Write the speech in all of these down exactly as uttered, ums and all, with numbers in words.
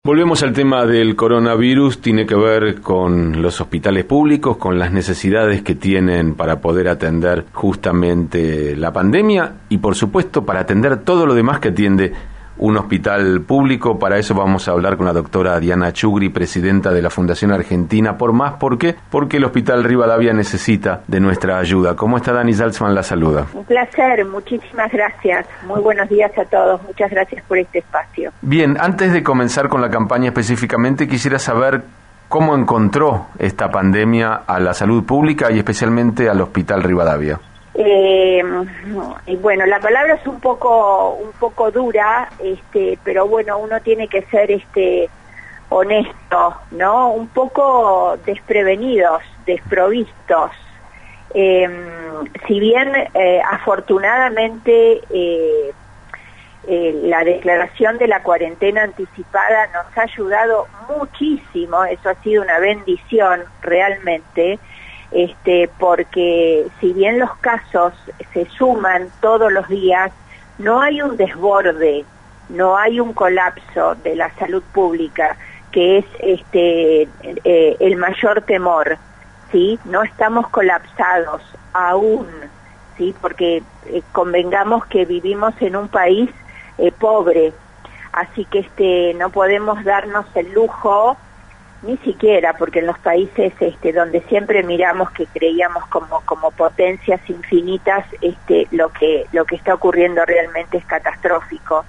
Volvemos al tema del coronavirus, tiene que ver con los hospitales públicos, con las necesidades que tienen para poder atender justamente la pandemia y por supuesto para atender todo lo demás que atiende un hospital público. Para eso vamos a hablar con la doctora Diana Chugri, presidenta de la Fundación Argentina por Más. ¿Por qué? Porque el Hospital Rivadavia necesita de nuestra ayuda. ¿Cómo está? Dani Salzman la saluda. Un placer, muchísimas gracias. Muy buenos días a todos. Muchas gracias por este espacio. Bien, antes de comenzar con la campaña específicamente, quisiera saber cómo encontró esta pandemia a la salud pública y especialmente al Hospital Rivadavia. Eh, y bueno, la palabra es un poco un poco dura, este, pero bueno, uno tiene que ser este honesto, ¿no? Un poco desprevenidos, desprovistos. Eh, si bien eh, afortunadamente eh, eh, la declaración de la cuarentena anticipada nos ha ayudado muchísimo, eso ha sido una bendición realmente. Este, porque si bien los casos se suman todos los días, no hay un desborde, no hay un colapso de la salud pública, que es este eh, el mayor temor, ¿sí? No estamos colapsados aún, ¿sí? Porque eh, convengamos que vivimos en un país eh, pobre, así que este no podemos darnos el lujo, ni siquiera, porque en los países este, donde siempre miramos que creíamos como como potencias infinitas, este lo que lo que está ocurriendo realmente es catastrófico.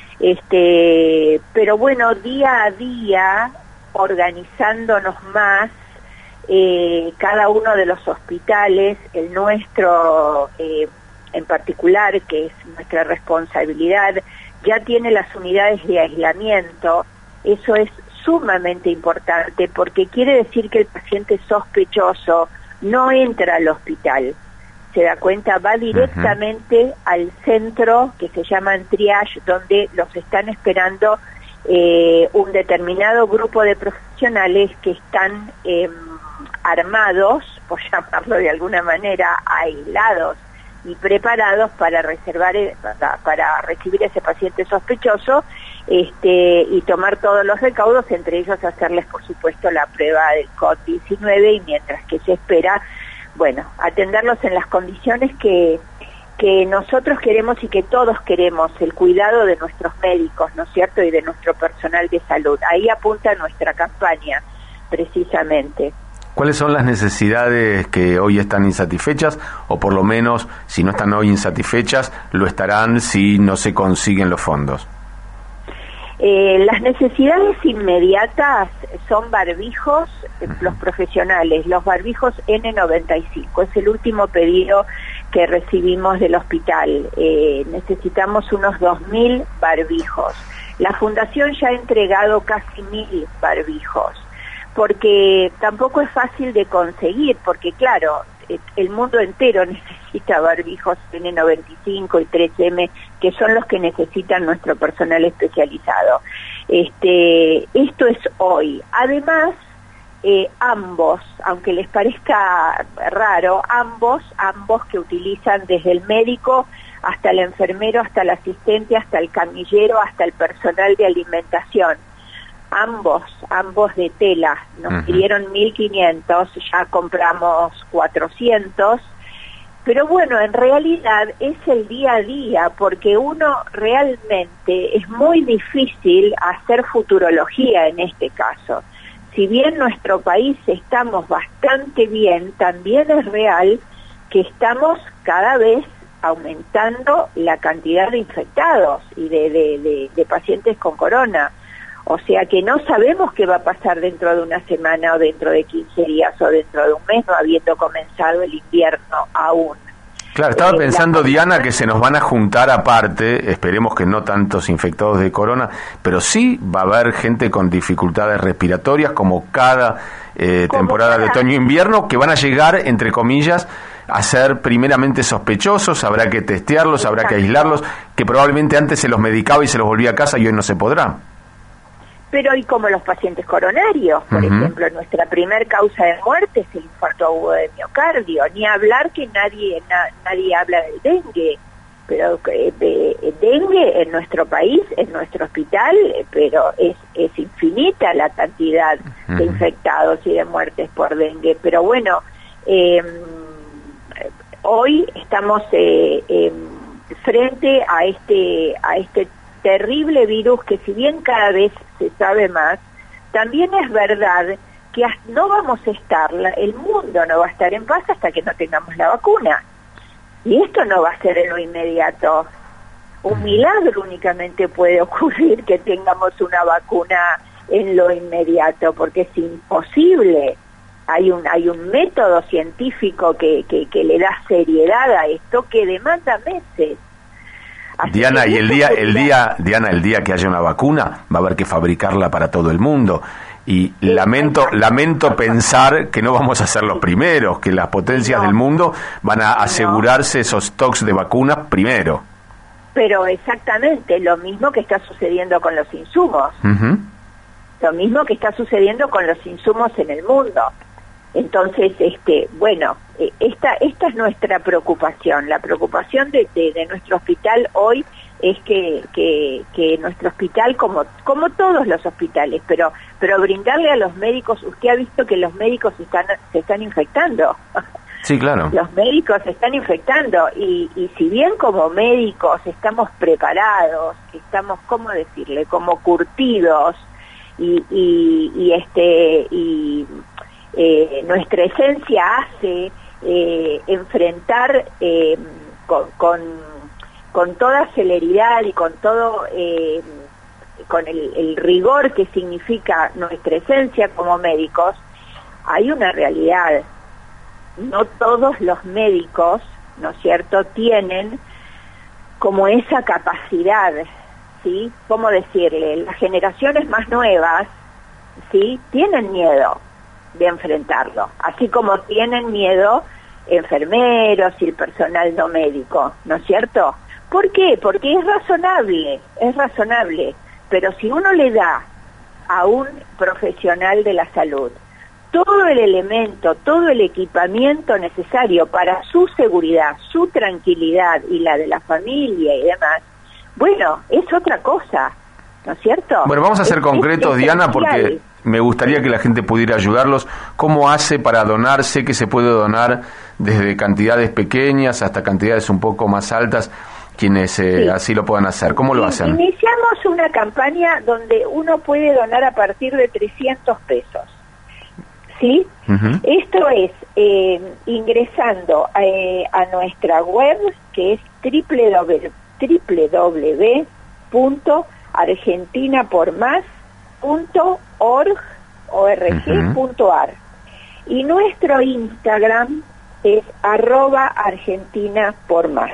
Este, pero bueno, día a día, organizándonos más, eh, cada uno de los hospitales, el nuestro eh, en particular, que es nuestra responsabilidad, ya tiene las unidades de aislamiento. Eso es sumamente importante porque quiere decir que el paciente sospechoso no entra al hospital, se da cuenta, va directamente uh-huh. al centro que se llama triage, donde los están esperando eh, un determinado grupo de profesionales que están eh, armados, por llamarlo de alguna manera, aislados y preparados para reservar para, para recibir ese paciente sospechoso este y tomar todos los recaudos, entre ellos hacerles por supuesto la prueba del COVID diecinueve, y mientras que se espera, bueno, atenderlos en las condiciones que que nosotros queremos y que todos queremos, el cuidado de nuestros médicos, ¿no es cierto?, y de nuestro personal de salud. Ahí apunta nuestra campaña, precisamente. ¿Cuáles son las necesidades que hoy están insatisfechas, o por lo menos, si no están hoy insatisfechas, lo estarán si no se consiguen los fondos? Eh, las necesidades inmediatas son barbijos, eh, los profesionales, los barbijos ene noventa y cinco, es el último pedido que recibimos del hospital. Eh, necesitamos unos dos mil barbijos. La Fundación ya ha entregado casi mil barbijos, porque tampoco es fácil de conseguir, porque claro, el mundo entero necesita barbijos ene noventa y cinco y tres eme, que son los que necesitan nuestro personal especializado. Este, esto es hoy. Además, eh, ambos, aunque les parezca raro, ambos, ambos que utilizan desde el médico hasta el enfermero, hasta el asistente, hasta el camillero, hasta el personal de alimentación, ambos, ambos de tela, nos uh-huh. pidieron mil quinientos, ya compramos cuatrocientos, pero bueno, en realidad es el día a día, porque uno realmente es muy difícil hacer futurología en este caso. Si bien nuestro país estamos bastante bien, también es real que estamos cada vez aumentando la cantidad de infectados y de, de, de, de pacientes con corona. O sea que no sabemos qué va a pasar dentro de una semana o dentro de quince días o dentro de un mes, no habiendo comenzado el invierno aún. Claro, estaba eh, pensando, la... Diana, que se nos van a juntar aparte, esperemos que no tantos infectados de corona, pero sí va a haber gente con dificultades respiratorias, como cada eh, como temporada cada... de otoño-invierno, que van a llegar, entre comillas, a ser primeramente sospechosos, habrá que testearlos, Exacto. habrá que aislarlos, que probablemente antes se los medicaba y se los volvía a casa y hoy no se podrá. Pero y como los pacientes coronarios, por uh-huh. ejemplo, nuestra primer causa de muerte es el infarto agudo de miocardio, ni hablar que nadie na, nadie habla del dengue, pero eh, de, dengue en nuestro país, en nuestro hospital, pero es, es infinita la cantidad uh-huh. de infectados y de muertes por dengue. Pero bueno, eh, hoy estamos eh, eh, frente a este, a este terrible virus que, si bien cada vez se sabe más, también es verdad que no vamos a estar, el mundo no va a estar en paz hasta que no tengamos la vacuna. Y esto no va a ser en lo inmediato. Un milagro únicamente puede ocurrir que tengamos una vacuna en lo inmediato, porque es imposible. Hay un hay un método científico que, que, que le da seriedad a esto, que demanda meses. Así Diana, y el día, el día, Diana, el día que haya una vacuna, va a haber que fabricarla para todo el mundo. Y sí, lamento lamento pensar que no vamos a ser los primeros, que las potencias no. del mundo van a asegurarse no. esos stocks de vacunas primero. Pero exactamente, lo mismo que está sucediendo con los insumos. Uh-huh. Lo mismo que está sucediendo con los insumos en el mundo. Entonces, este, bueno, esta esta es nuestra preocupación. La preocupación de, de, de nuestro hospital hoy es que, que, que nuestro hospital, como como todos los hospitales, pero pero brindarle a los médicos, usted ha visto que los médicos están se están infectando. Sí, claro. Los médicos se están infectando y, y si bien como médicos estamos preparados, estamos, ¿cómo decirle?, como curtidos y, y, y este y eh, nuestra esencia hace eh, enfrentar eh, con, con con toda celeridad y con todo eh, con el, el rigor que significa nuestra esencia como médicos, hay una realidad. No todos los médicos, ¿no es cierto?, tienen como esa capacidad, ¿sí? ¿Cómo decirle? Las generaciones más nuevas, ¿sí?, tienen miedo de enfrentarlo, así como tienen miedo enfermeros y el personal no médico, ¿no es cierto? ¿Por qué? Porque es razonable, es razonable, pero si uno le da a un profesional de la salud todo el elemento, todo el equipamiento necesario para su seguridad, su tranquilidad y la de la familia y demás, bueno, es otra cosa, ¿no es cierto? Bueno, vamos a ser es, concretos, es Diana, porque me gustaría que la gente pudiera ayudarlos. ¿Cómo hace para donar? Sé que se puede donar desde cantidades pequeñas hasta cantidades un poco más altas, quienes eh, sí. así lo puedan hacer. ¿Cómo lo hacen? Iniciamos una campaña donde uno puede donar a partir de trescientos pesos. ¿Sí? Uh-huh. Esto es eh, ingresando eh, a nuestra web, que es doble u doble u doble u punto argentina por más punto org punto a r. Y nuestro Instagram es arroba argentina por más.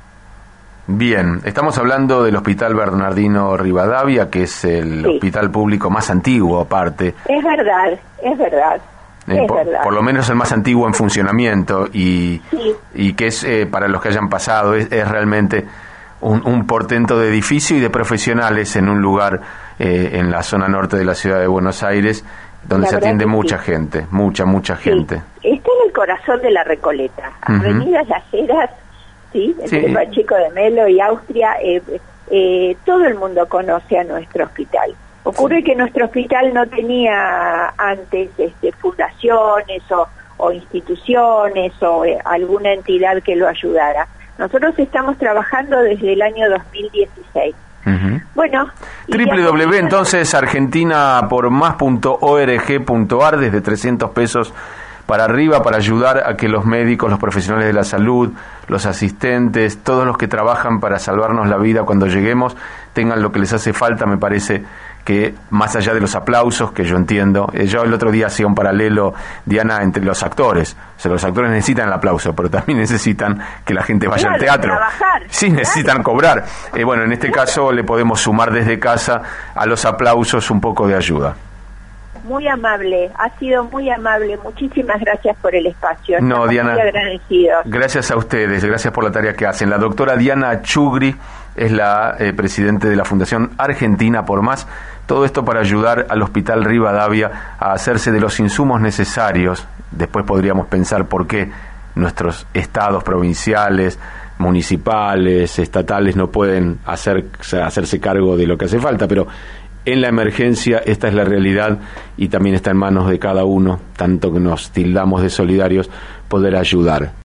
Bien, estamos hablando del Hospital Bernardino Rivadavia, que es el sí. hospital público más antiguo, aparte. Es verdad, es verdad. Eh, es por, verdad. por lo menos el más antiguo en funcionamiento y, sí. y que es, eh, para los que hayan pasado, es, es realmente un, un portento de edificio y de profesionales en un lugar eh, en la zona norte de la ciudad de Buenos Aires, donde la se atiende mucha sí. gente, mucha, mucha sí. gente. Está en el corazón de la Recoleta, uh-huh. Avenidas Las Heras, ¿sí? Entre sí. Pacheco de Melo y Austria, eh, eh, todo el mundo conoce a nuestro hospital. Ocurre sí. que nuestro hospital no tenía antes este, fundaciones o, o instituciones o eh, alguna entidad que lo ayudara. Nosotros estamos trabajando desde el año dos mil dieciséis. Uh-huh. Bueno, doble u doble u doble u entonces argentina por más punto org punto a r, desde trescientos pesos para arriba, para ayudar a que los médicos, los profesionales de la salud, los asistentes, todos los que trabajan para salvarnos la vida cuando lleguemos, tengan lo que les hace falta. Me parece que más allá de los aplausos, que yo entiendo, eh, yo el otro día hacía un paralelo, Diana, entre los actores. O sea, los actores necesitan el aplauso, pero también necesitan que la gente vaya claro, al teatro. Trabajar. Sí, necesitan claro. cobrar. Eh, bueno, en este claro. caso le podemos sumar desde casa a los aplausos un poco de ayuda. Muy amable, ha sido muy amable. Muchísimas gracias por el espacio. No, Estamos Diana, muy agradecidos. Gracias a ustedes, gracias por la tarea que hacen. La doctora Diana Chugri es la eh, presidente de la Fundación Argentina por Más. Todo esto para ayudar al Hospital Rivadavia a hacerse de los insumos necesarios. Después podríamos pensar por qué nuestros estados provinciales, municipales, estatales no pueden hacer, hacerse cargo de lo que hace falta, pero en la emergencia esta es la realidad y también está en manos de cada uno, tanto que nos tildamos de solidarios, poder ayudar.